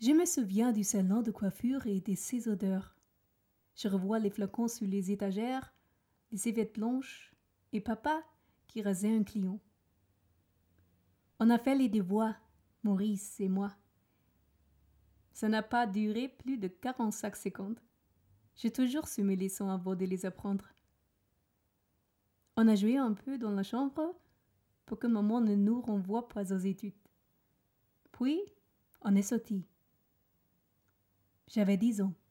Je me souviens du salon de coiffure et de ses odeurs. Je revois les flacons sur les étagères, les serviettes blanches et papa qui rasait un client. On a fait les devoirs, Maurice et moi. Ça n'a pas duré plus de 45 secondes. J'ai toujours su mes leçons avant de les apprendre. On a joué un peu dans la chambre pour que maman ne nous renvoie pas aux études. Puis, on est sorti. J'avais 10 ans.